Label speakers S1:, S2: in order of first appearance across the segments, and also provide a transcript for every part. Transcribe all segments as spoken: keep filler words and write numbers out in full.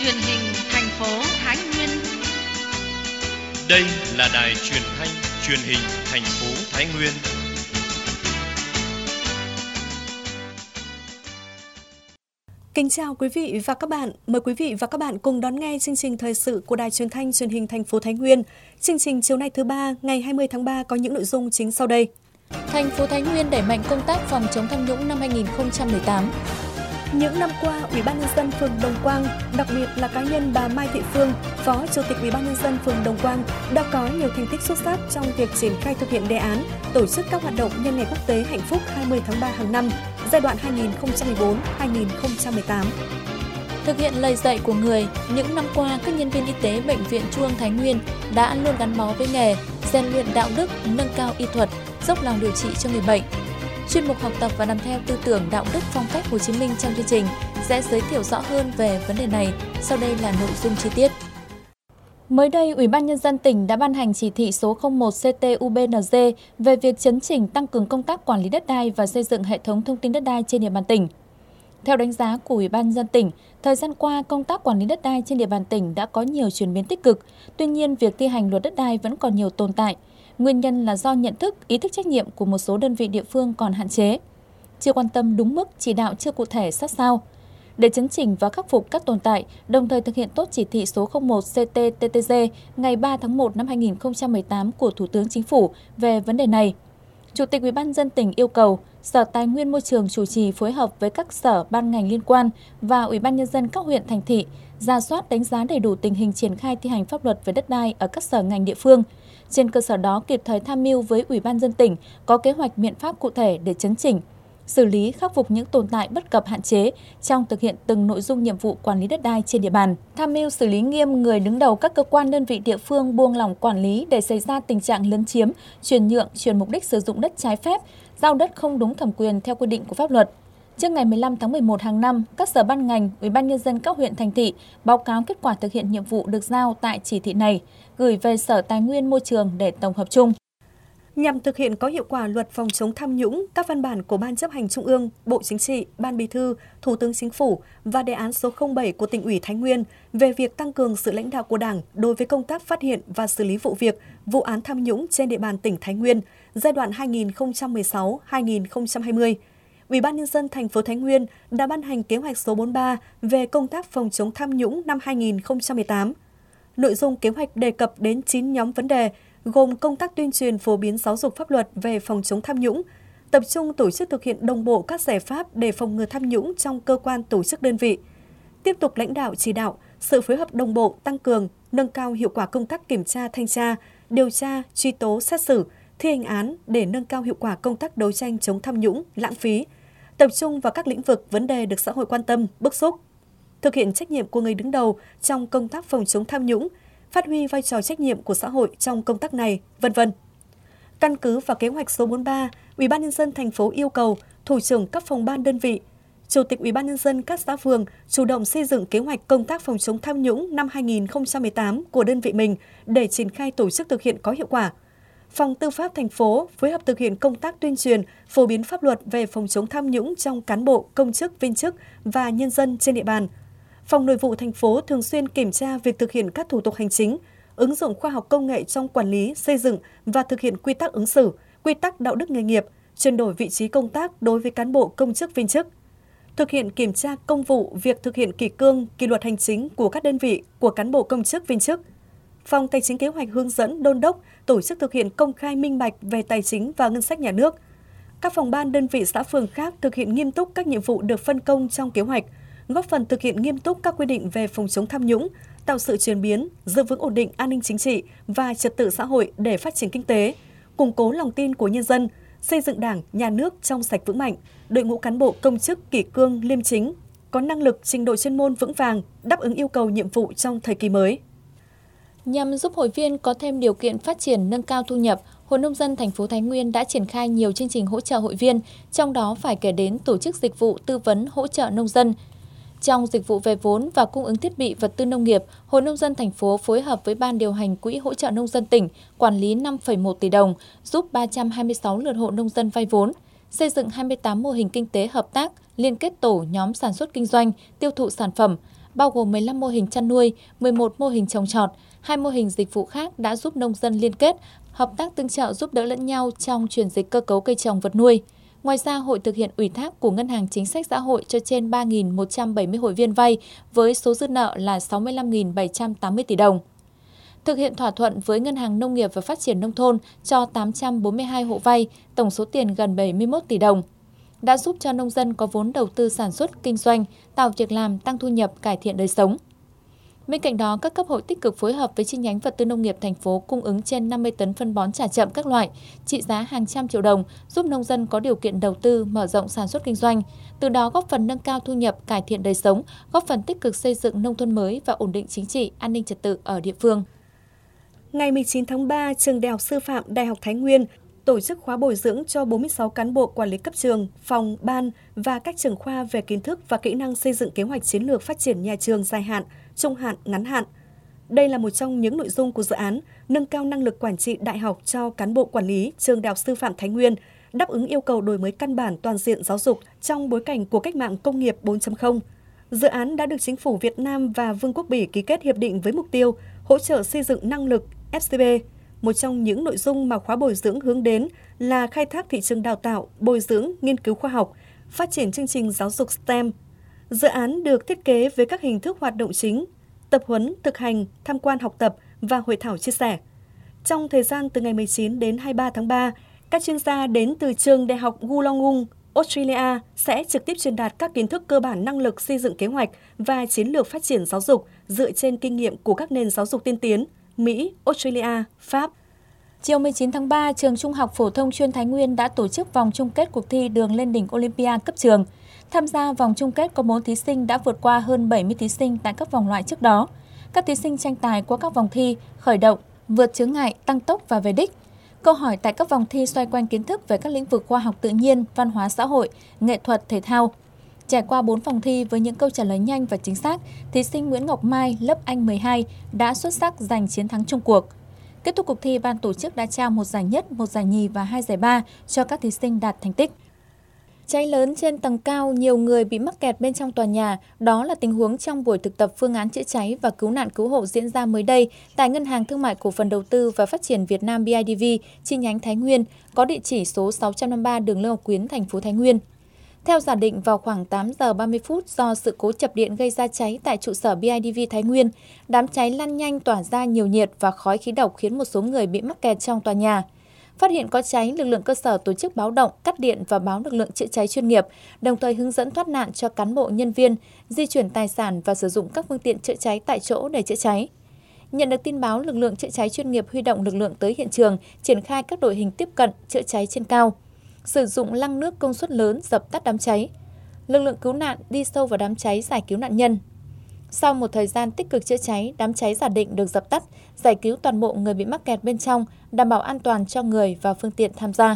S1: truyền hình thành phố Thái Nguyên.
S2: Đây là đài truyền thanh truyền hình thành phố Thái Nguyên.
S3: Kính chào quý vị và các bạn. Mời quý vị và các bạn cùng đón nghe chương trình thời sự của đài truyền thanh truyền hình thành phố Thái Nguyên. Chương trình chiều nay thứ ba, ngày hai mươi tháng ba có những nội dung chính sau đây.
S4: Thành phố Thái Nguyên đẩy mạnh công tác phòng chống tham nhũng năm hai nghìn không trăm mười tám.
S3: Những năm qua, Ủy ban nhân dân phường Đồng Quang, đặc biệt là cá nhân bà Mai Thị Phương, Phó Chủ tịch Ủy ban nhân dân phường Đồng Quang đã có nhiều thành tích xuất sắc trong việc triển khai thực hiện đề án tổ chức các hoạt động nhân ngày quốc tế hạnh phúc hai mươi tháng ba hàng năm, giai đoạn hai nghìn không trăm mười bốn đến hai nghìn không trăm mười tám.
S4: Thực hiện lời dạy của người, những năm qua các nhân viên y tế Bệnh viện Trung ương Thái Nguyên đã luôn gắn bó với nghề, rèn luyện đạo đức, nâng cao y thuật, dốc lòng điều trị cho người bệnh. Chuyên mục học tập và làm theo tư tưởng đạo đức phong cách Hồ Chí Minh trong chương trình sẽ giới thiệu rõ hơn về vấn đề này. Sau đây là nội dung chi tiết. Mới đây, Ủy ban nhân dân tỉnh đã ban hành chỉ thị số không một C T U B N G về việc chấn chỉnh tăng cường công tác quản lý đất đai và xây dựng hệ thống thông tin đất đai trên địa bàn tỉnh. Theo đánh giá của Ủy ban nhân dân tỉnh, thời gian qua công tác quản lý đất đai trên địa bàn tỉnh đã có nhiều chuyển biến tích cực. Tuy nhiên, việc thi hành luật đất đai vẫn còn nhiều tồn tại. Nguyên nhân là do nhận thức, ý thức trách nhiệm của một số đơn vị địa phương còn hạn chế, chưa quan tâm đúng mức, chỉ đạo chưa cụ thể sát sao. Để chấn chỉnh và khắc phục các tồn tại, đồng thời thực hiện tốt chỉ thị số không một C T T T G ngày ba tháng một năm hai nghìn không trăm mười tám của Thủ tướng Chính phủ về vấn đề này, Chủ tịch Ủy ban nhân dân tỉnh yêu cầu Sở Tài nguyên Môi trường chủ trì phối hợp với các sở ban ngành liên quan và Ủy ban nhân dân các huyện thành thị rà soát đánh giá đầy đủ tình hình triển khai thi hành pháp luật về đất đai ở các sở ngành địa phương. Trên cơ sở đó kịp thời tham mưu với Ủy ban nhân dân tỉnh có kế hoạch biện pháp cụ thể để chấn chỉnh, xử lý khắc phục những tồn tại bất cập hạn chế trong thực hiện từng nội dung nhiệm vụ quản lý đất đai trên địa bàn. Tham mưu xử lý nghiêm người đứng đầu các cơ quan đơn vị địa phương buông lỏng quản lý để xảy ra tình trạng lấn chiếm, chuyển nhượng, chuyển mục đích sử dụng đất trái phép, giao đất không đúng thẩm quyền theo quy định của pháp luật. Trước ngày mười lăm tháng mười một hàng năm, các sở ban ngành, Ủy ban nhân dân các huyện thành thị báo cáo kết quả thực hiện nhiệm vụ được giao tại chỉ thị này, gửi về Sở Tài nguyên Môi trường để tổng hợp chung.
S3: Nhằm thực hiện có hiệu quả luật phòng chống tham nhũng, các văn bản của Ban Chấp hành Trung ương, Bộ Chính trị, Ban Bí thư, Thủ tướng Chính phủ và đề án số không bảy của tỉnh ủy Thái Nguyên về việc tăng cường sự lãnh đạo của Đảng đối với công tác phát hiện và xử lý vụ việc, vụ án tham nhũng trên địa bàn tỉnh Thái Nguyên giai đoạn hai nghìn không trăm mười sáu đến hai nghìn không trăm hai mươi. Ủy ban nhân dân thành phố Thái Nguyên đã ban hành kế hoạch số bốn mươi ba về công tác phòng chống tham nhũng năm hai nghìn không trăm mười tám. Nội dung kế hoạch đề cập đến chín nhóm vấn đề gồm công tác tuyên truyền phổ biến giáo dục pháp luật về phòng chống tham nhũng, tập trung tổ chức thực hiện đồng bộ các giải pháp để phòng ngừa tham nhũng trong cơ quan tổ chức đơn vị, tiếp tục lãnh đạo chỉ đạo, sự phối hợp đồng bộ tăng cường, nâng cao hiệu quả công tác kiểm tra thanh tra, điều tra, truy tố xét xử, thi hành án để nâng cao hiệu quả công tác đấu tranh chống tham nhũng, lãng phí, tập trung vào các lĩnh vực vấn đề được xã hội quan tâm, bức xúc, thực hiện trách nhiệm của người đứng đầu trong công tác phòng chống tham nhũng, phát huy vai trò trách nhiệm của xã hội trong công tác này, vân vân. Căn cứ vào kế hoạch số bốn mươi ba, Ủy ban nhân dân thành phố yêu cầu thủ trưởng các phòng ban đơn vị, Chủ tịch Ủy ban nhân dân các xã phường chủ động xây dựng kế hoạch công tác phòng chống tham nhũng năm hai nghìn không trăm mười tám của đơn vị mình để triển khai tổ chức thực hiện có hiệu quả. Phòng Tư pháp thành phố phối hợp thực hiện công tác tuyên truyền, phổ biến pháp luật về phòng chống tham nhũng trong cán bộ, công chức, viên chức và nhân dân trên địa bàn. Phòng Nội vụ thành phố thường xuyên kiểm tra việc thực hiện các thủ tục hành chính, ứng dụng khoa học công nghệ trong quản lý, xây dựng và thực hiện quy tắc ứng xử, quy tắc đạo đức nghề nghiệp, chuyển đổi vị trí công tác đối với cán bộ, công chức, viên chức. Thực hiện kiểm tra công vụ việc thực hiện kỷ cương, kỷ luật hành chính của các đơn vị, của cán bộ, công chức, viên chức. Phòng Tài chính Kế hoạch hướng dẫn đôn đốc tổ chức thực hiện công khai minh bạch về tài chính và ngân sách nhà nước. Các phòng ban đơn vị xã phường khác thực hiện nghiêm túc các nhiệm vụ được phân công trong kế hoạch, góp phần thực hiện nghiêm túc các quy định về phòng chống tham nhũng, tạo sự chuyển biến, giữ vững ổn định an ninh chính trị và trật tự xã hội để phát triển kinh tế, củng cố lòng tin của nhân dân, xây dựng Đảng, Nhà nước trong sạch vững mạnh, đội ngũ cán bộ công chức kỷ cương liêm chính, có năng lực, trình độ chuyên môn vững vàng, đáp ứng yêu cầu nhiệm vụ trong thời kỳ mới.
S4: Nhằm giúp hội viên có thêm điều kiện phát triển, nâng cao thu nhập, Hội Nông dân thành phố Thái Nguyên đã triển khai nhiều chương trình hỗ trợ hội viên, trong đó phải kể đến tổ chức dịch vụ tư vấn hỗ trợ nông dân. Trong dịch vụ về vốn và cung ứng thiết bị vật tư nông nghiệp, Hội Nông dân thành phố phối hợp với Ban điều hành Quỹ hỗ trợ nông dân tỉnh quản lý năm phẩy một tỷ đồng, giúp ba trăm hai mươi sáu lượt hộ nông dân vay vốn, xây dựng hai mươi tám mô hình kinh tế hợp tác, liên kết tổ nhóm sản xuất kinh doanh, tiêu thụ sản phẩm, bao gồm mười lăm mô hình chăn nuôi, mười một mô hình trồng trọt, hai mô hình dịch vụ khác đã giúp nông dân liên kết, hợp tác tương trợ giúp đỡ lẫn nhau trong chuyển dịch cơ cấu cây trồng vật nuôi. Ngoài ra, hội thực hiện ủy thác của Ngân hàng Chính sách Xã hội cho trên ba nghìn một trăm bảy mươi hội viên vay với số dư nợ là sáu mươi lăm nghìn bảy trăm tám mươi tỷ đồng. Thực hiện thỏa thuận với Ngân hàng Nông nghiệp và Phát triển Nông thôn cho tám trăm bốn mươi hai hộ vay, tổng số tiền gần bảy mươi mốt tỷ đồng. Đã giúp cho nông dân có vốn đầu tư sản xuất, kinh doanh, tạo việc làm, tăng thu nhập, cải thiện đời sống. Bên cạnh đó, các cấp hội tích cực phối hợp với chi nhánh vật tư nông nghiệp thành phố cung ứng trên năm mươi tấn phân bón trả chậm các loại, trị giá hàng trăm triệu đồng, giúp nông dân có điều kiện đầu tư, mở rộng sản xuất kinh doanh, từ đó góp phần nâng cao thu nhập, cải thiện đời sống, góp phần tích cực xây dựng nông thôn mới và ổn định chính trị, an ninh trật tự ở địa phương.
S3: Ngày mười chín tháng ba, Trường Đại học Sư phạm Đại học Thái Nguyên tổ chức khóa bồi dưỡng cho bốn mươi sáu cán bộ quản lý cấp trường, phòng, ban và các trưởng khoa về kiến thức và kỹ năng xây dựng kế hoạch chiến lược phát triển nhà trường dài hạn, trung hạn, ngắn hạn. Đây là một trong những nội dung của dự án nâng cao năng lực quản trị đại học cho cán bộ quản lý Trường Đại học Sư phạm Thái Nguyên, đáp ứng yêu cầu đổi mới căn bản toàn diện giáo dục trong bối cảnh của cách mạng công nghiệp bốn chấm không. Dự án đã được Chính phủ Việt Nam và Vương quốc Bỉ ký kết hiệp định với mục tiêu hỗ trợ xây dựng năng lực ép xê pê. Một trong những nội dung mà khóa bồi dưỡng hướng đến là khai thác thị trường đào tạo, bồi dưỡng, nghiên cứu khoa học, phát triển chương trình giáo dục STEM. Dự án được thiết kế với các hình thức hoạt động chính, tập huấn, thực hành, tham quan học tập và hội thảo chia sẻ. Trong thời gian từ ngày mười chín đến hai mươi ba tháng ba, các chuyên gia đến từ trường Đại học Wollongong, Australia sẽ trực tiếp truyền đạt các kiến thức cơ bản năng lực xây dựng kế hoạch và chiến lược phát triển giáo dục dựa trên kinh nghiệm của các nền giáo dục tiên tiến Mỹ, Australia, Pháp.
S4: Chiều mười chín tháng ba, Trường Trung học Phổ thông chuyên Thái Nguyên đã tổ chức vòng chung kết cuộc thi Đường lên đỉnh Olympia cấp trường. Tham gia vòng chung kết có bốn thí sinh đã vượt qua hơn bảy mươi thí sinh tại các vòng loại trước đó. Các thí sinh tranh tài qua các vòng thi khởi động, vượt chướng ngại, tăng tốc và về đích. Câu hỏi tại các vòng thi xoay quanh kiến thức về các lĩnh vực khoa học tự nhiên, văn hóa xã hội, nghệ thuật, thể thao. Trải qua bốn vòng thi với những câu trả lời nhanh và chính xác, thí sinh Nguyễn Ngọc Mai, lớp Anh mười hai đã xuất sắc giành chiến thắng chung cuộc. Kết thúc cuộc thi, ban tổ chức đã trao một giải nhất, một giải nhì và hai giải ba cho các thí sinh đạt thành tích. Cháy lớn trên tầng cao, nhiều người bị mắc kẹt bên trong tòa nhà. Đó là tình huống trong buổi thực tập phương án chữa cháy và cứu nạn cứu hộ diễn ra mới đây tại Ngân hàng Thương mại Cổ phần Đầu tư và Phát triển Việt Nam bê i đê vê, chi nhánh Thái Nguyên, có địa chỉ số sáu trăm năm mươi ba đường Lê Ngọc Quyến, thành phố Thái Nguyên. Theo giả định, vào khoảng tám giờ ba mươi phút do sự cố chập điện gây ra cháy tại trụ sở bê i đê vê Thái Nguyên, đám cháy lan nhanh tỏa ra nhiều nhiệt và khói khí độc khiến một số người bị mắc kẹt trong tòa nhà. Phát hiện có cháy, lực lượng cơ sở tổ chức báo động, cắt điện và báo lực lượng chữa cháy chuyên nghiệp, đồng thời hướng dẫn thoát nạn cho cán bộ nhân viên, di chuyển tài sản và sử dụng các phương tiện chữa cháy tại chỗ để chữa cháy. Nhận được tin báo, lực lượng chữa cháy chuyên nghiệp huy động lực lượng tới hiện trường, triển khai các đội hình tiếp cận chữa cháy trên cao, sử dụng lăng nước công suất lớn dập tắt đám cháy. Lực lượng cứu nạn đi sâu vào đám cháy giải cứu nạn nhân. Sau một thời gian tích cực chữa cháy, đám cháy giả định được dập tắt, giải cứu toàn bộ người bị mắc kẹt bên trong, đảm bảo an toàn cho người và phương tiện tham gia.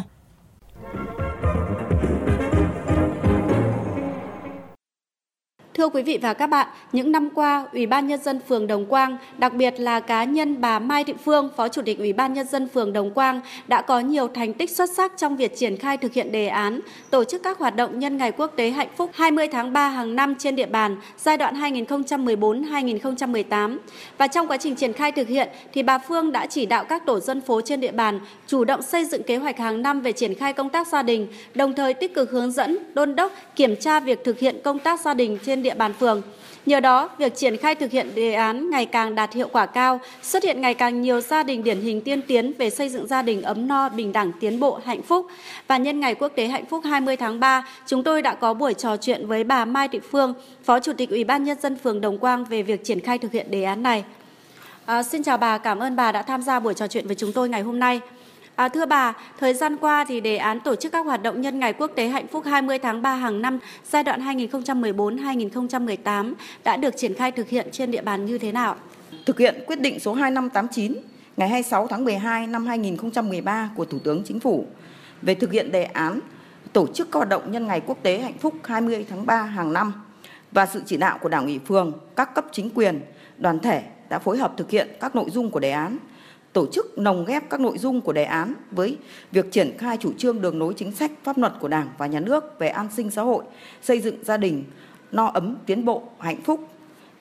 S5: Thưa quý vị và các bạn, những năm qua, Ủy ban Nhân dân phường Đồng Quang, đặc biệt là cá nhân bà Mai Thị Phương, Phó Chủ tịch Ủy ban Nhân dân phường Đồng Quang, đã có nhiều thành tích xuất sắc trong việc triển khai thực hiện đề án, tổ chức các hoạt động nhân ngày quốc tế hạnh phúc hai mươi tháng ba hàng năm trên địa bàn giai đoạn hai nghìn không trăm mười bốn đến hai nghìn không trăm mười tám. Và trong quá trình triển khai thực hiện, thì bà Phương đã chỉ đạo các tổ dân phố trên địa bàn chủ động xây dựng kế hoạch hàng năm về triển khai công tác gia đình, đồng thời tích cực hướng dẫn, đôn đốc, kiểm tra việc thực hiện công tác gia đình trên địa bàn phường. Nhờ đó, việc triển khai thực hiện đề án ngày càng đạt hiệu quả cao, xuất hiện ngày càng nhiều gia đình điển hình tiên tiến về xây dựng gia đình ấm no, bình đẳng, tiến bộ, hạnh phúc. Và nhân ngày quốc tế hạnh phúc hai mươi tháng ba, chúng tôi đã có buổi trò chuyện với bà Mai Thị Phương, Phó Chủ tịch Ủy ban Nhân dân phường Đồng Quang về việc triển khai thực hiện đề án này. À, xin chào bà, cảm ơn bà đã tham gia buổi trò chuyện với chúng tôi ngày hôm nay. À, thưa bà, thời gian qua thì đề án tổ chức các hoạt động nhân ngày quốc tế hạnh phúc hai mươi tháng ba hàng năm giai đoạn hai nghìn không trăm mười bốn đến hai nghìn không trăm mười tám đã được triển khai thực hiện trên địa bàn như thế nào?
S6: Thực hiện quyết định số hai năm tám chín ngày hai mươi sáu tháng mười hai năm hai nghìn không trăm mười ba của Thủ tướng Chính phủ về thực hiện đề án tổ chức các hoạt động nhân ngày quốc tế hạnh phúc hai mươi tháng ba hàng năm và sự chỉ đạo của Đảng ủy phường, các cấp chính quyền, đoàn thể đã phối hợp thực hiện các nội dung của đề án, tổ chức lồng ghép các nội dung của đề án với việc triển khai chủ trương đường lối chính sách pháp luật của Đảng và Nhà nước về an sinh xã hội, xây dựng gia đình no ấm, tiến bộ, hạnh phúc.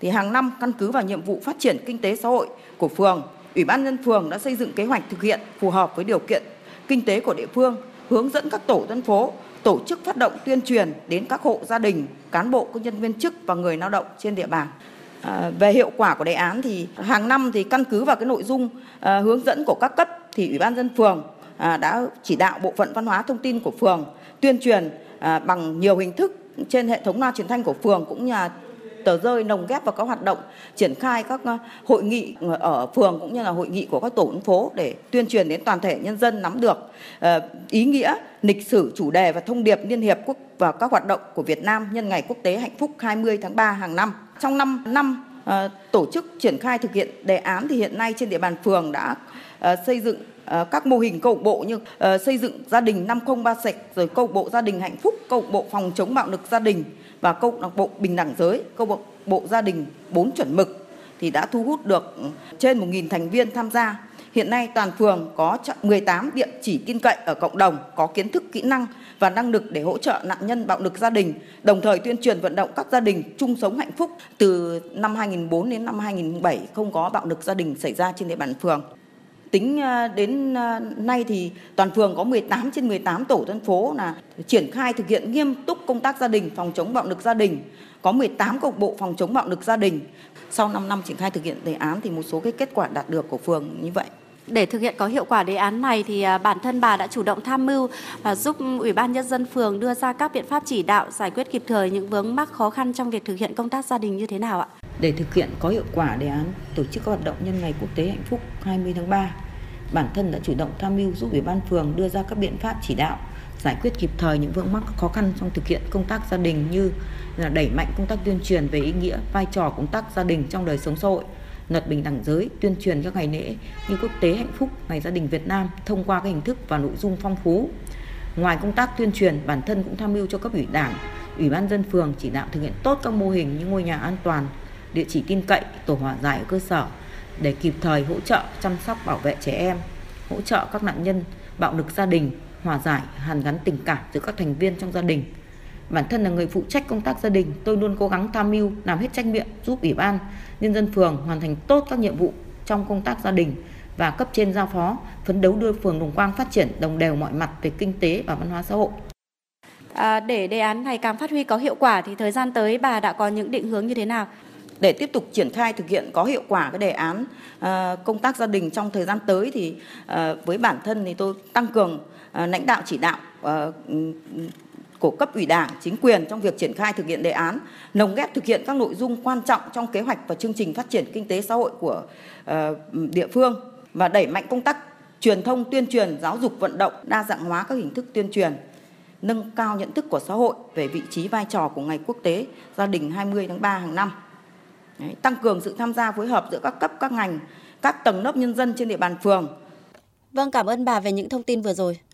S6: thì hàng năm căn cứ vào nhiệm vụ phát triển kinh tế xã hội của phường, Ủy ban nhân dân phường đã xây dựng kế hoạch thực hiện phù hợp với điều kiện kinh tế của địa phương, hướng dẫn các tổ dân phố tổ chức phát động tuyên truyền đến các hộ gia đình, cán bộ, công nhân viên chức và người lao động trên địa bàn. À, về hiệu quả của đề án thì hàng năm thì căn cứ vào cái nội dung à, hướng dẫn của các cấp thì Ủy ban nhân dân phường à, đã chỉ đạo bộ phận văn hóa thông tin của phường tuyên truyền à, bằng nhiều hình thức trên hệ thống loa truyền thanh của phường cũng như là tờ rơi lồng ghép vào các hoạt động triển khai các hội nghị ở phường cũng như là hội nghị của các tổ dân phố để tuyên truyền đến toàn thể nhân dân nắm được uh, ý nghĩa, lịch sử, chủ đề và thông điệp Liên hiệp quốc và các hoạt động của Việt Nam nhân ngày quốc tế hạnh phúc hai mươi tháng ba hàng năm. Trong năm năm uh, tổ chức triển khai thực hiện đề án thì hiện nay trên địa bàn phường đã uh, xây dựng uh, các mô hình câu lạc bộ như uh, xây dựng gia đình năm không ba sạch, rồi câu lạc bộ gia đình hạnh phúc, câu lạc bộ phòng chống bạo lực gia đình và câu lạc bộ bình đẳng giới, câu lạc bộ gia đình bốn chuẩn mực thì đã thu hút được trên một nghìn thành viên tham gia. Hiện nay toàn phường có mười tám địa chỉ tin cậy ở cộng đồng, có kiến thức, kỹ năng và năng lực để hỗ trợ nạn nhân bạo lực gia đình, đồng thời tuyên truyền vận động các gia đình chung sống hạnh phúc. Từ năm hai nghìn không trăm lẻ bốn đến năm hai nghìn không trăm lẻ bảy không có bạo lực gia đình xảy ra trên địa bàn phường. Tính đến nay thì toàn phường có mười tám trên mười tám tổ dân phố là triển khai thực hiện nghiêm túc công tác gia đình, phòng chống bạo lực gia đình, có mười tám câu lạc bộ phòng chống bạo lực gia đình. Sau năm năm triển khai thực hiện đề án thì một số cái kết quả đạt được của phường như vậy.
S5: Để thực hiện có hiệu quả đề án này thì bản thân bà đã chủ động tham mưu và giúp Ủy ban nhân dân phường đưa ra các biện pháp chỉ đạo giải quyết kịp thời những vướng mắc khó khăn trong việc thực hiện công tác gia đình như thế nào ạ?
S6: Để thực hiện có hiệu quả đề án tổ chức các hoạt động nhân ngày quốc tế hạnh phúc hai mươi tháng ba, bản thân đã chủ động tham mưu giúp Ủy ban phường đưa ra các biện pháp chỉ đạo giải quyết kịp thời những vướng mắc khó khăn trong thực hiện công tác gia đình như là đẩy mạnh công tác tuyên truyền về ý nghĩa, vai trò công tác gia đình trong đời sống xã hội, luật bình đẳng giới, tuyên truyền các ngày lễ như quốc tế hạnh phúc, ngày gia đình Việt Nam thông qua các hình thức và nội dung phong phú. Ngoài công tác tuyên truyền, bản thân cũng tham mưu cho cấp ủy Đảng, Ủy ban nhân dân phường chỉ đạo thực hiện tốt các mô hình như ngôi nhà an toàn, địa chỉ tin cậy, tổ hòa giải ở cơ sở để kịp thời hỗ trợ chăm sóc bảo vệ trẻ em, hỗ trợ các nạn nhân bạo lực gia đình, hòa giải, hàn gắn tình cảm giữa các thành viên trong gia đình. Bản thân là người phụ trách công tác gia đình, tôi luôn cố gắng tham mưu, làm hết trách nhiệm giúp Ủy ban nhân dân phường hoàn thành tốt các nhiệm vụ trong công tác gia đình và cấp trên giao phó, phấn đấu đưa phường Đồng Quang phát triển đồng đều mọi mặt về kinh tế và văn hóa xã hội.
S5: À, để đề án này càng phát huy có hiệu quả thì thời gian tới bà đã có những định hướng như thế nào?
S6: Để tiếp tục triển khai thực hiện có hiệu quả cái đề án uh, công tác gia đình trong thời gian tới thì uh, với bản thân thì tôi tăng cường uh, lãnh đạo chỉ đạo uh, của cấp ủy Đảng, chính quyền trong việc triển khai thực hiện đề án, lồng ghép thực hiện các nội dung quan trọng trong kế hoạch và chương trình phát triển kinh tế xã hội của uh, địa phương và đẩy mạnh công tác truyền thông, tuyên truyền, giáo dục, vận động, đa dạng hóa các hình thức tuyên truyền, nâng cao nhận thức của xã hội về vị trí vai trò của ngày quốc tế gia đình hai mươi tháng ba hàng năm. Đấy, tăng cường sự tham gia phối hợp giữa các cấp, các ngành, các tầng lớp nhân dân trên địa bàn phường.
S5: Vâng, cảm ơn bà về những thông tin vừa rồi.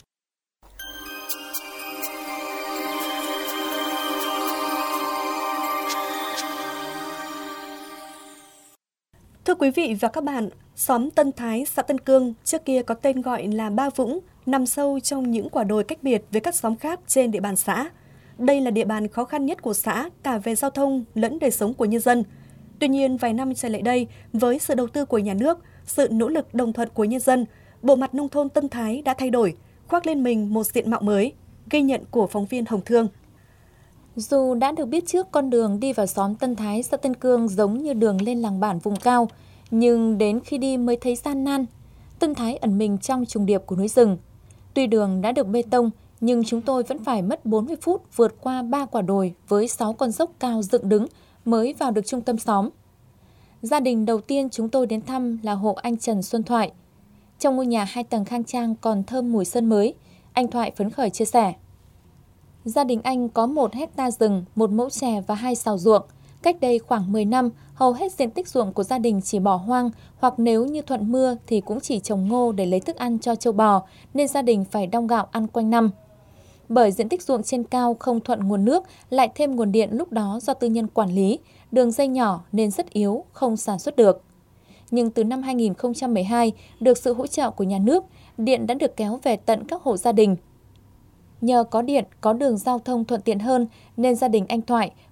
S3: Thưa quý vị và các bạn, xóm Tân Thái, xã Tân Cương trước kia có tên gọi là Ba Vũng, nằm sâu trong những quả đồi cách biệt với các xóm khác trên địa bàn xã. Đây là địa bàn khó khăn nhất của xã, cả về giao thông lẫn đời sống của nhân dân. Tuy nhiên, vài năm trở lại đây, với sự đầu tư của nhà nước, sự nỗ lực đồng thuận của nhân dân, bộ mặt nông thôn Tân Thái đã thay đổi, khoác lên mình một diện mạo mới. Ghi nhận của phóng viên Hồng Thương.
S4: Dù đã được biết trước con đường đi vào xóm Tân Thái, xã Tân Cương giống như đường lên làng bản vùng cao, nhưng đến khi đi mới thấy gian nan. Tân Thái ẩn mình trong trùng điệp của núi rừng. Tuy đường đã được bê tông, nhưng chúng tôi vẫn phải mất bốn mươi phút vượt qua ba quả đồi với sáu con dốc cao dựng đứng mới vào được trung tâm xóm. Gia đình đầu tiên chúng tôi đến thăm là hộ anh Trần Xuân Thoại. Trong ngôi nhà hai tầng khang trang còn thơm mùi sơn mới, anh Thoại phấn khởi chia sẻ. Gia đình anh có một hecta rừng, một mẫu chè và hai sào ruộng. Cách đây khoảng mười năm, hầu hết diện tích ruộng của gia đình chỉ bỏ hoang hoặc nếu như thuận mưa thì cũng chỉ trồng ngô để lấy thức ăn cho trâu bò, nên gia đình phải đong gạo ăn quanh năm. Bởi diện tích ruộng trên cao không thuận nguồn nước, lại thêm nguồn điện lúc đó do tư nhân quản lý, đường dây nhỏ nên rất yếu, không sản xuất được. Nhưng từ năm hai nghìn không trăm mười hai, được sự hỗ trợ của nhà nước, điện đã được kéo về tận các hộ gia đình. Nhờ có điện, có đường giao thông thuận tiện hơn nên gia đình anh Thoại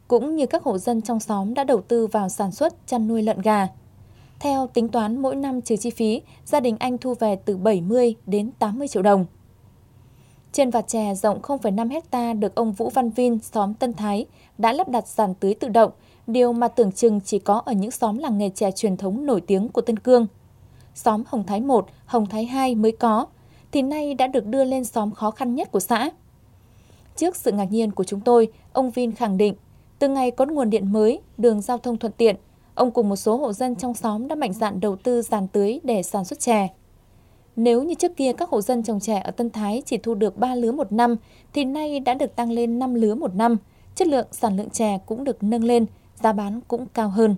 S4: cũng như các hộ dân trong xóm đã đầu tư vào sản xuất chăn nuôi lợn gà. Theo tính toán mỗi năm trừ chi phí, gia đình anh thu về từ bảy mươi đến tám mươi triệu đồng. Trên vạt chè rộng không phẩy năm héc-ta được ông Vũ Văn Vin, xóm Tân Thái, đã lắp đặt giàn tưới tự động, điều mà tưởng chừng chỉ có ở những xóm làng nghề chè truyền thống nổi tiếng của Tân Cương. Xóm Hồng Thái một, Hồng Thái hai mới có, thì nay đã được đưa lên xóm khó khăn nhất của xã. Trước sự ngạc nhiên của chúng tôi, ông Vin khẳng định, từ ngày có nguồn điện mới, đường giao thông thuận tiện, ông cùng một số hộ dân trong xóm đã mạnh dạn đầu tư giàn tưới để sản xuất chè. Nếu như trước kia các hộ dân trồng chè ở Tân Thái chỉ thu được ba lứa một năm, thì nay đã được tăng lên năm lứa một năm, chất lượng sản lượng chè cũng được nâng lên, giá bán cũng cao hơn.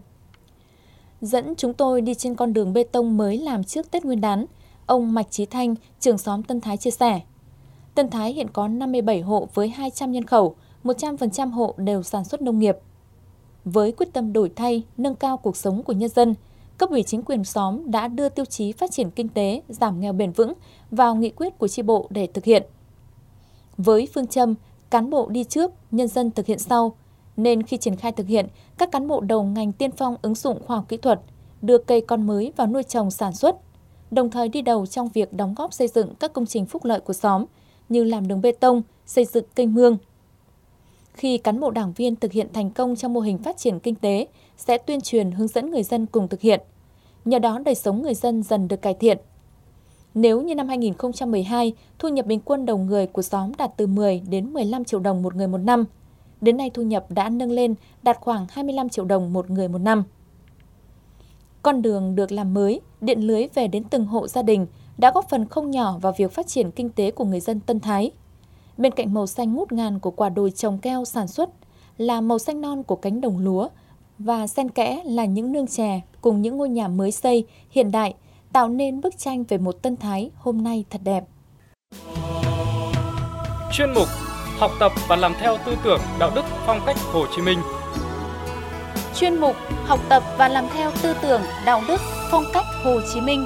S4: Dẫn chúng tôi đi trên con đường bê tông mới làm trước Tết Nguyên đán, ông Mạch Chí Thanh, trưởng xóm Tân Thái chia sẻ. Tân Thái hiện có năm mươi bảy hộ với hai trăm nhân khẩu, một trăm phần trăm hộ đều sản xuất nông nghiệp. Với quyết tâm đổi thay, nâng cao cuộc sống của nhân dân, cấp ủy chính quyền xóm đã đưa tiêu chí phát triển kinh tế, giảm nghèo bền vững vào nghị quyết của chi bộ để thực hiện. Với phương châm cán bộ đi trước, nhân dân thực hiện sau, nên khi triển khai thực hiện, các cán bộ đầu ngành tiên phong ứng dụng khoa học kỹ thuật, đưa cây con mới vào nuôi trồng sản xuất, đồng thời đi đầu trong việc đóng góp xây dựng các công trình phúc lợi của xóm như làm đường bê tông, xây dựng kênh mương. Khi cán bộ đảng viên thực hiện thành công trong mô hình phát triển kinh tế, sẽ tuyên truyền hướng dẫn người dân cùng thực hiện. Nhờ đó đời sống người dân dần được cải thiện. Nếu như năm hai nghìn không trăm mười hai, thu nhập bình quân đầu người của xóm đạt từ mười đến mười lăm triệu đồng một người một năm, đến nay thu nhập đã nâng lên đạt khoảng hai mươi lăm triệu đồng một người một năm. Con đường được làm mới, điện lưới về đến từng hộ gia đình đã góp phần không nhỏ vào việc phát triển kinh tế của người dân Tân Thái. Bên cạnh màu xanh ngút ngàn của quả đồi trồng keo sản xuất là màu xanh non của cánh đồng lúa và xen kẽ là những nương chè cùng những ngôi nhà mới xây, hiện đại, tạo nên bức tranh về một Tân Thái hôm nay thật đẹp.
S7: Chuyên mục Học tập và làm theo tư tưởng đạo đức phong cách Hồ Chí Minh.
S4: Chuyên mục Học tập và làm theo tư tưởng đạo đức phong cách Hồ Chí Minh.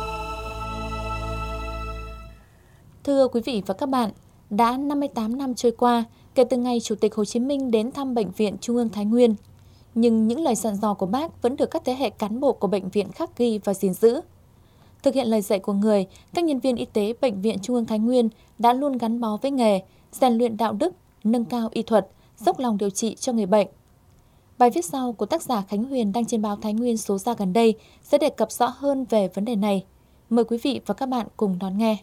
S4: Thưa quý vị và các bạn, đã năm mươi tám năm trôi qua kể từ ngày Chủ tịch Hồ Chí Minh đến thăm Bệnh viện Trung ương Thái Nguyên, nhưng những lời dặn dò của Bác vẫn được các thế hệ cán bộ của bệnh viện khắc ghi và gìn giữ. Thực hiện lời dạy của Người, các nhân viên y tế Bệnh viện Trung ương Thái Nguyên đã luôn gắn bó với nghề, rèn luyện đạo đức, nâng cao y thuật, dốc lòng điều trị cho người bệnh. Bài viết sau của tác giả Khánh Huyền đăng trên báo Thái Nguyên số ra gần đây sẽ đề cập rõ hơn về vấn đề này. Mời quý vị và các bạn cùng đón nghe.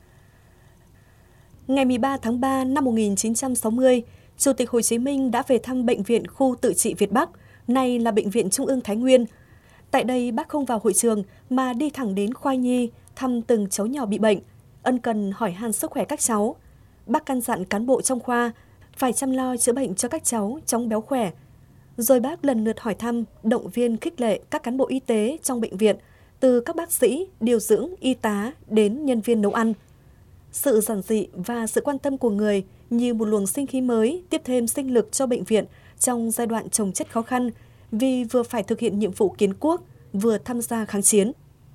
S3: Ngày mười ba tháng ba năm một nghìn chín trăm sáu mươi, Chủ tịch Hồ Chí Minh đã về thăm Bệnh viện Khu Tự trị Việt Bắc, nay là Bệnh viện Trung ương Thái Nguyên. Tại đây, Bác không vào hội trường mà đi thẳng đến khoa nhi, thăm từng cháu nhỏ bị bệnh, ân cần hỏi han sức khỏe các cháu. Bác căn dặn cán bộ trong khoa phải chăm lo chữa bệnh cho các cháu chóng béo khỏe. Rồi Bác lần lượt hỏi thăm, động viên khích lệ các cán bộ y tế trong bệnh viện, từ các bác sĩ, điều dưỡng, y tá đến nhân viên nấu ăn. Sự giản dị và sự quan tâm của Người như một luồng sinh khí mới tiếp thêm sinh lực cho bệnh viện trong giai đoạn chồng chất khó khăn vì vừa phải thực hiện nhiệm vụ kiến quốc, vừa tham gia kháng chiến.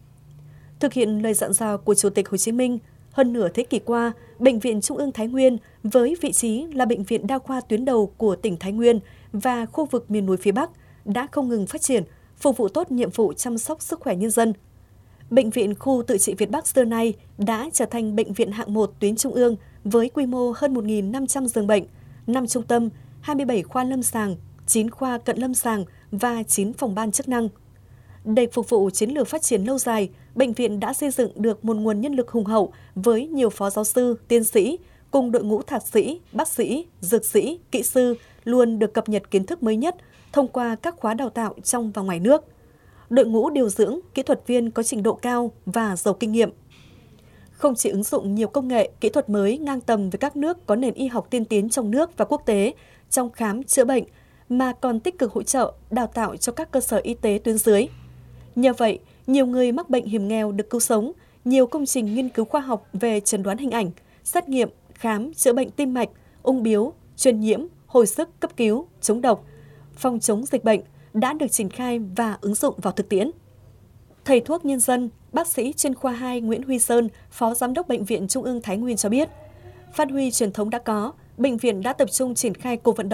S3: Thực hiện lời dặn dò của Chủ tịch Hồ Chí Minh, hơn nửa thế kỷ qua, Bệnh viện Trung ương Thái Nguyên với vị trí là bệnh viện đa khoa tuyến đầu của tỉnh Thái Nguyên và khu vực miền núi phía Bắc đã không ngừng phát triển, phục vụ tốt nhiệm vụ chăm sóc sức khỏe nhân dân. Bệnh viện Khu Tự trị Việt Bắc xưa nay đã trở thành bệnh viện hạng một tuyến trung ương với quy mô hơn một nghìn năm trăm giường bệnh, năm trung tâm, hai mươi bảy khoa lâm sàng, chín khoa cận lâm sàng và chín phòng ban chức năng. Để phục vụ chiến lược phát triển lâu dài, bệnh viện đã xây dựng được một nguồn nhân lực hùng hậu với nhiều phó giáo sư, tiến sĩ, cùng đội ngũ thạc sĩ, bác sĩ, dược sĩ, kỹ sư luôn được cập nhật kiến thức mới nhất thông qua các khóa đào tạo trong và ngoài nước. Đội ngũ điều dưỡng, kỹ thuật viên có trình độ cao và giàu kinh nghiệm. Không chỉ ứng dụng nhiều công nghệ, kỹ thuật mới ngang tầm với các nước có nền y học tiên tiến trong nước và quốc tế trong khám, chữa bệnh, mà còn tích cực hỗ trợ, đào tạo cho các cơ sở y tế tuyến dưới. Nhờ vậy, nhiều người mắc bệnh hiểm nghèo được cứu sống, nhiều công trình nghiên cứu khoa học về chẩn đoán hình ảnh, xét nghiệm, khám, chữa bệnh tim mạch, ung bướu, truyền nhiễm, hồi sức cấp cứu, chống độc, phòng chống dịch bệnh đã được triển khai và ứng dụng vào thực tiễn. Thầy thuốc nhân dân, bác sĩ chuyên khoa hai Nguyễn Huy Sơn, Phó Giám đốc Bệnh viện Trung ương Thái Nguyên cho biết, phát huy truyền thống đã có, bệnh viện đã tập trung triển khai cuộc vận động,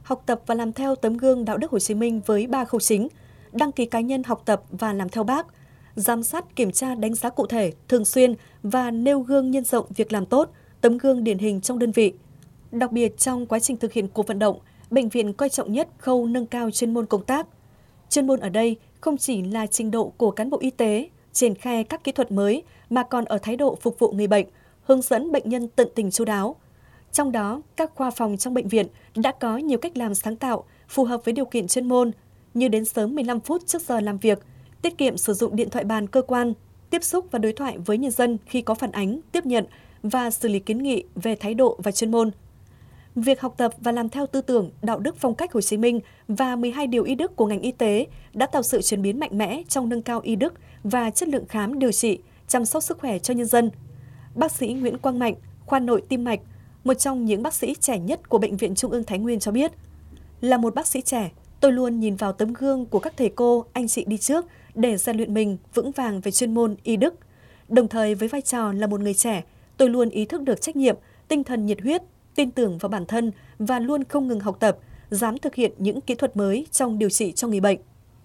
S3: học tập và làm theo tấm gương đạo đức Hồ Chí Minh với ba khâu chính: đăng ký cá nhân học tập và làm theo Bác, giám sát, kiểm tra, đánh giá cụ thể, thường xuyên và nêu gương nhân rộng việc làm tốt, tấm gương điển hình trong đơn vị. Đặc biệt trong quá trình thực hiện cuộc vận động, bệnh viện coi trọng nhất khâu nâng cao chuyên môn công tác. Chuyên môn ở đây không chỉ là trình độ của cán bộ y tế, triển khai các kỹ thuật mới mà còn ở thái độ phục vụ người bệnh, hướng dẫn bệnh nhân tận tình chu đáo. Trong đó, các khoa phòng trong bệnh viện đã có nhiều cách làm sáng tạo, phù hợp với điều kiện chuyên môn, như đến sớm mười lăm phút trước giờ làm việc, tiết kiệm sử dụng điện thoại bàn cơ quan, tiếp xúc và đối thoại với nhân dân khi có phản ánh, tiếp nhận và xử lý kiến nghị về thái độ và chuyên môn. Việc học tập và làm theo tư tưởng, đạo đức phong cách Hồ Chí Minh và mười hai điều y đức của ngành y tế đã tạo sự chuyển biến mạnh mẽ trong nâng cao y đức và chất lượng khám điều trị, chăm sóc sức khỏe cho nhân dân. Bác sĩ Nguyễn Quang Mạnh, khoa nội tim mạch, một trong những bác sĩ trẻ nhất của Bệnh viện Trung ương Thái Nguyên cho biết, là một bác sĩ trẻ, tôi luôn nhìn vào tấm gương của các thầy cô, anh chị đi trước để rèn luyện mình vững vàng về chuyên môn y đức. Đồng thời với vai trò là một người trẻ, tôi luôn ý thức được trách nhiệm, tinh thần nhiệt huyết, tin tưởng vào bản thân và luôn không ngừng học tập, dám thực hiện những kỹ thuật mới trong điều trị cho người bệnh.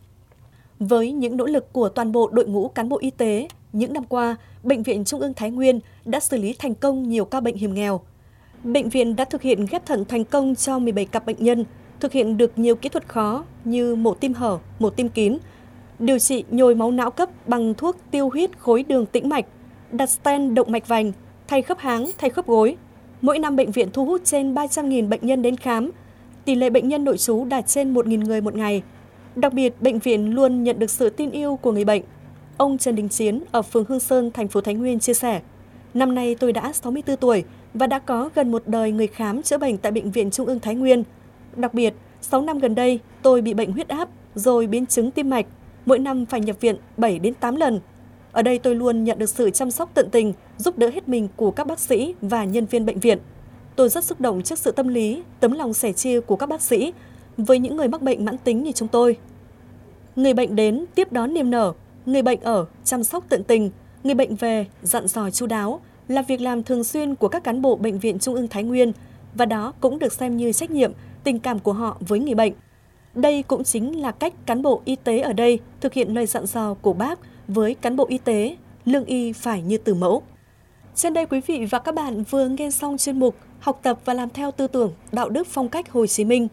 S3: Với những nỗ lực của toàn bộ đội ngũ cán bộ y tế, những năm qua, Bệnh viện Trung ương Thái Nguyên đã xử lý thành công nhiều ca bệnh hiểm nghèo. Bệnh viện đã thực hiện ghép thận thành công cho mười bảy cặp bệnh nhân, thực hiện được nhiều kỹ thuật khó như mổ tim hở, mổ tim kín, điều trị nhồi máu não cấp bằng thuốc tiêu huyết khối đường tĩnh mạch, đặt stent động mạch vành, thay khớp háng, thay khớp gối. Mỗi năm bệnh viện thu hút trên ba trăm nghìn bệnh nhân đến khám, tỷ lệ bệnh nhân nội trú đạt trên một nghìn người một ngày. Đặc biệt, bệnh viện luôn nhận được sự tin yêu của người bệnh. Ông Trần Đình Chiến ở phường Hương Sơn, thành phố Thái Nguyên chia sẻ, năm nay tôi đã sáu mươi tư tuổi và đã có gần một đời người khám chữa bệnh tại Bệnh viện Trung ương Thái Nguyên. Đặc biệt, sáu năm gần đây, tôi bị bệnh huyết áp, rồi biến chứng tim mạch, mỗi năm phải nhập viện bảy đến tám lần. Ở đây tôi luôn nhận được sự chăm sóc tận tình, giúp đỡ hết mình của các bác sĩ và nhân viên bệnh viện. Tôi rất xúc động trước sự tâm lý, tấm lòng sẻ chia của các bác sĩ với những người mắc bệnh mãn tính như chúng tôi. Người bệnh đến, tiếp đón niềm nở, người bệnh ở, chăm sóc tận tình, người bệnh về, dặn dò chu đáo là việc làm thường xuyên của các cán bộ Bệnh viện Trung ương Thái Nguyên và đó cũng được xem như trách nhiệm, tình cảm của họ với người bệnh. Đây cũng chính là cách cán bộ y tế ở đây thực hiện lời dặn dò của Bác với cán bộ y tế, lương y phải như từ mẫu. Trên đây quý vị và các bạn vừa nghe xong chuyên mục Học tập và làm theo tư tưởng, đạo đức phong cách Hồ Chí Minh.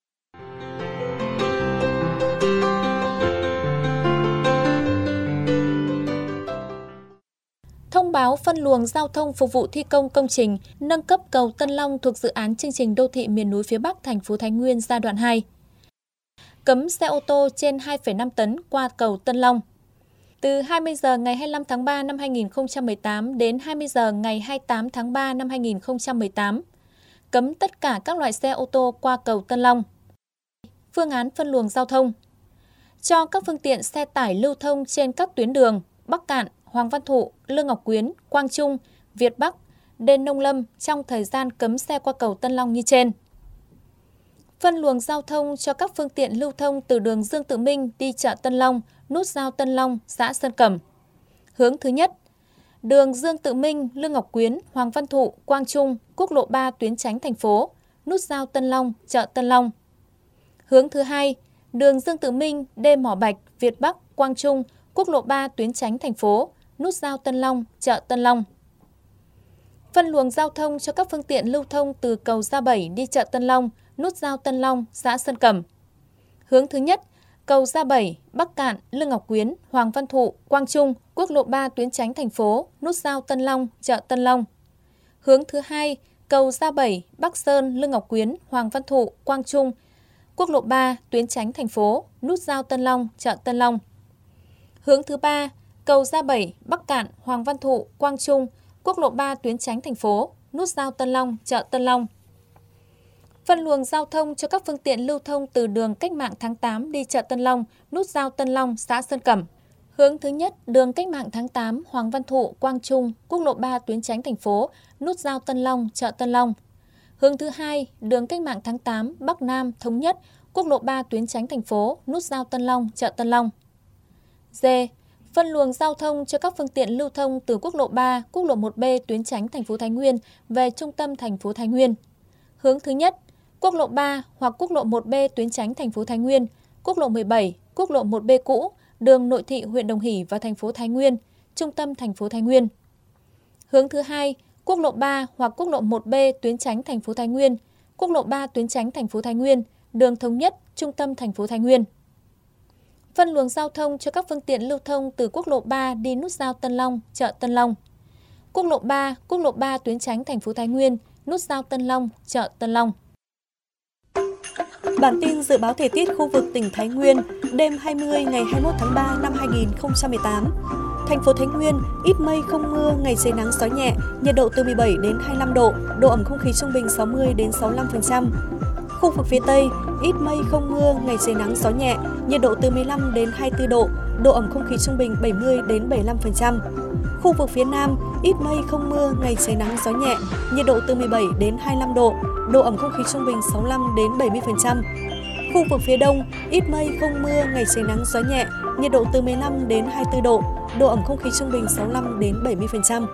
S4: Thông báo phân luồng giao thông phục vụ thi công công trình nâng cấp cầu Tân Long thuộc dự án chương trình đô thị miền núi phía Bắc thành phố Thái Nguyên giai đoạn hai. Cấm xe ô tô trên hai phẩy năm tấn qua cầu Tân Long. Từ hai mươi giờ ngày hai mươi lăm tháng ba năm hai nghìn không trăm mười tám đến hai mươi giờ ngày hai mươi tám tháng ba năm hai nghìn không trăm mười tám. Cấm tất cả các loại xe ô tô qua cầu Tân Long. Phương án phân luồng giao thông. Cho các phương tiện xe tải lưu thông trên các tuyến đường Bắc Cạn, Hoàng Văn Thụ, Lương Ngọc Quyến, Quang Trung, Việt Bắc, Đền Nông Lâm trong thời gian cấm xe qua cầu Tân Long như trên. Phân luồng giao thông cho các phương tiện lưu thông từ đường Dương Tự Minh đi chợ Tân Long, nút giao Tân Long, xã Sơn Cẩm. Hướng thứ nhất, đường Dương Tự Minh, Lương Ngọc Quyến, Hoàng Văn Thụ, Quang Trung, quốc lộ ba tuyến tránh thành phố, nút giao Tân Long, chợ Tân Long. Hướng thứ hai, đường Dương Tự Minh, Đê Mỏ Bạch, Việt Bắc, Quang Trung, quốc lộ ba tuyến tránh thành phố, nút giao Tân Long, chợ Tân Long. Phân luồng giao thông cho các phương tiện lưu thông từ cầu Gia Bảy đi chợ Tân Long, nút giao Tân Long, xã Sơn Cẩm. Hướng thứ nhất, cầu Gia Bảy, Bắc Cạn, Lương Ngọc Quyến, Hoàng Văn Thụ, Quang Trung, quốc lộ ba tuyến tránh thành phố, nút giao Tân Long, chợ Tân Long. Hướng thứ hai, cầu Gia Bảy, Bắc Sơn, Lương Ngọc Quyến, Hoàng Văn Thụ, Quang Trung, quốc lộ ba tuyến tránh thành phố, nút giao Tân Long, chợ Tân Long. Hướng thứ ba, cầu Gia Bảy, Bắc Cạn, Hoàng Văn Thụ, Quang Trung, quốc lộ ba tuyến tránh thành phố, nút giao Tân Long, chợ Tân Long. Phân luồng giao thông cho các phương tiện lưu thông từ đường Cách mạng tháng tám đi chợ Tân Long, nút giao Tân Long, xã Sơn Cẩm. Hướng thứ nhất, đường Cách mạng tháng tám, Hoàng Văn Thụ, Quang Trung, quốc lộ ba tuyến tránh thành phố, nút giao Tân Long, chợ Tân Long. Hướng thứ hai, đường Cách mạng tháng tám, Bắc Nam, Thống Nhất, quốc lộ ba tuyến tránh thành phố, nút giao Tân Long, chợ Tân Long. D. Phân luồng giao thông cho các phương tiện lưu thông từ quốc lộ ba, quốc lộ một B tuyến tránh thành phố Thái Nguyên về trung tâm thành phố Thái Nguyên. Hướng thứ nhất, quốc lộ ba hoặc quốc lộ một B tuyến tránh thành phố Thái Nguyên, quốc lộ mười bảy, quốc lộ một B cũ, đường nội thị huyện Đồng Hỷ và thành phố Thái Nguyên, trung tâm thành phố Thái Nguyên. Hướng thứ hai, quốc lộ ba hoặc quốc lộ một B tuyến tránh thành phố Thái Nguyên, quốc lộ ba tuyến tránh thành phố Thái Nguyên, đường Thống Nhất, trung tâm thành phố Thái Nguyên. Phân luồng giao thông cho các phương tiện lưu thông từ quốc lộ ba đi nút giao Tân Long, chợ Tân Long. Quốc lộ ba, quốc lộ ba tuyến tránh thành phố Thái Nguyên, nút giao Tân Long, chợ Tân Long.
S3: Bản tin dự báo thời tiết khu vực tỉnh Thái Nguyên đêm hai mươi ngày hai mươi mốt tháng ba năm hai nghìn không trăm mười tám. Thành phố Thái Nguyên ít mây không mưa, ngày trời nắng gió nhẹ, nhiệt độ từ mười bảy đến hai mươi lăm độ, độ ẩm không khí trung bình sáu mươi đến sáu mươi lăm phần trăm. Khu vực phía Tây ít mây không mưa, ngày trời nắng gió nhẹ, nhiệt độ từ mười lăm đến hai mươi tư độ, độ ẩm không khí trung bình bảy mươi đến bảy mươi lăm phần trăm. Khu vực phía Nam ít mây không mưa, ngày trời nắng gió nhẹ, nhiệt độ từ mười bảy đến hai mươi lăm độ, độ ẩm không khí trung bình sáu mươi lăm đến bảy mươi phần trăm. Khu vực phía Đông ít mây không mưa, ngày trời nắng gió nhẹ, nhiệt độ từ mười lăm đến hai mươi tư độ, độ ẩm không khí trung bình sáu mươi lăm đến bảy mươi phần trăm.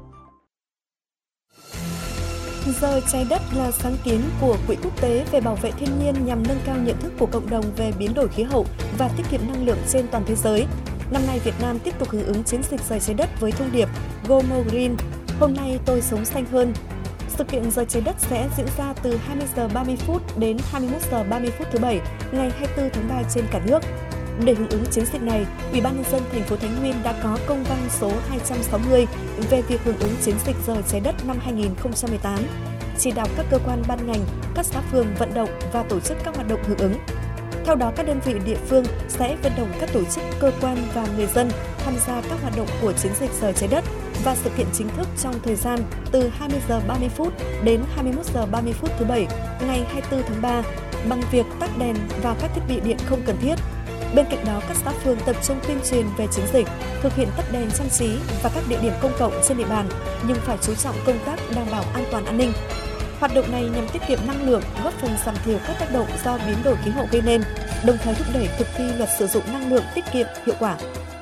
S3: Giờ trái đất là sáng kiến của Quỹ Quốc tế về bảo vệ thiên nhiên nhằm nâng cao nhận thức của cộng đồng về biến đổi khí hậu và tiết kiệm năng lượng trên toàn thế giới. Năm nay, Việt Nam tiếp tục hưởng ứng chiến dịch Giờ trái đất với thông điệp Go More Green, hôm nay tôi sống xanh hơn. Sự kiện Giờ trái đất sẽ diễn ra từ hai mươi giờ ba mươi phút đến hai mươi mốt giờ ba mươi phút thứ Bảy, ngày hai mươi tư tháng ba trên cả nước. Để hưởng ứng chiến dịch này, Ủy ban nhân dân thành phố Thái Nguyên đã có công văn số hai trăm sáu mươi về việc hưởng ứng chiến dịch Giờ trái đất năm hai nghìn không trăm mười tám, chỉ đạo các cơ quan ban ngành, các xã phường vận động và tổ chức các hoạt động hưởng ứng. Theo đó, các đơn vị địa phương sẽ vận động các tổ chức, cơ quan và người dân tham gia các hoạt động của chiến dịch Giờ trái đất và sự kiện chính thức trong thời gian từ hai mươi giờ ba mươi phút đến hai mươi mốt giờ ba mươi phút thứ Bảy, ngày hai mươi tư tháng ba bằng việc tắt đèn và các thiết bị điện không cần thiết. Bên cạnh đó, các xã phường tập trung tuyên truyền về chiến dịch, thực hiện tắt đèn trang trí và các địa điểm công cộng trên địa bàn, nhưng phải chú trọng công tác đảm bảo an toàn an ninh. Hoạt động này nhằm tiết kiệm năng lượng, góp phần giảm thiểu các tác động do biến đổi khí hậu gây nên, đồng thời thúc đẩy thực thi luật sử dụng năng lượng tiết kiệm hiệu quả.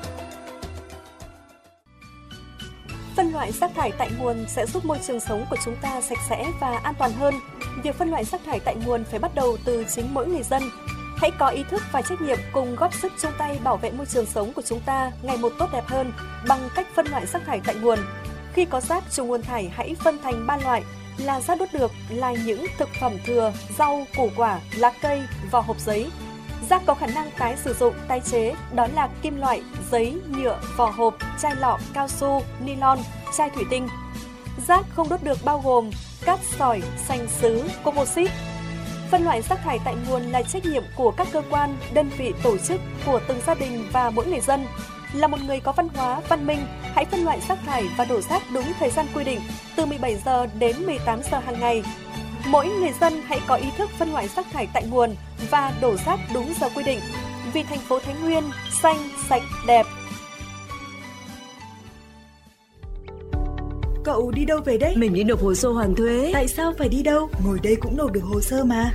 S3: Phân loại rác thải tại nguồn sẽ giúp môi trường sống của chúng ta sạch sẽ và an toàn hơn. Việc phân loại rác thải tại nguồn phải bắt đầu từ chính mỗi người dân. Hãy có ý thức và trách nhiệm cùng góp sức chung tay bảo vệ môi trường sống của chúng ta ngày một tốt đẹp hơn bằng cách phân loại rác thải tại nguồn. Khi có rác chủ nguồn thải hãy phân thành ba loại là rác đốt được là những thực phẩm thừa, rau, củ quả, lá cây, vỏ hộp giấy. Rác có khả năng tái sử dụng, tái chế đó là kim loại, giấy, nhựa, vỏ hộp, chai lọ, cao su, nylon, chai thủy tinh. Rác không đốt được bao gồm cát sỏi, sành sứ, composite. Phân loại rác thải tại nguồn là trách nhiệm của các cơ quan, đơn vị, tổ chức, của từng gia đình và mỗi người dân. Là một người có văn hóa, văn minh, hãy phân loại rác thải và đổ rác đúng thời gian quy định, từ mười bảy giờ đến mười tám giờ hàng ngày. Mỗi người dân hãy có ý thức phân loại rác thải tại nguồn và đổ rác đúng giờ quy định. Vì thành phố Thái Nguyên xanh, sạch, đẹp.
S8: Cậu đi đâu về đấy?
S9: Mình đi nộp hồ sơ hoàn thuế.
S8: Tại sao phải đi đâu? Ngồi đây cũng nộp được hồ sơ mà.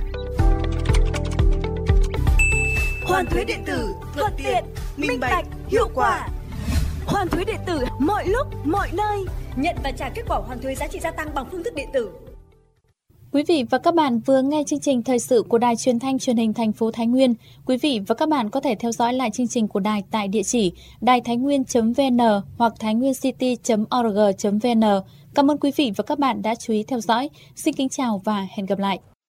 S8: Hoàn thuế điện tử, thuận tiện, minh bạch, hiệu quả. Hoàn thuế điện tử mọi lúc, mọi nơi. Nhận và trả kết quả hoàn thuế giá trị gia tăng bằng phương thức điện tử.
S4: Quý vị và các bạn vừa nghe chương trình thời sự của Đài Truyền thanh Truyền hình thành phố Thái Nguyên. Quý vị và các bạn có thể theo dõi lại chương trình của đài tại địa chỉ đài thái nguyên chấm vn hoặc thái nguyên city chấm org chấm vn. Cảm ơn quý vị và các bạn đã chú ý theo dõi. Xin kính chào và hẹn gặp lại.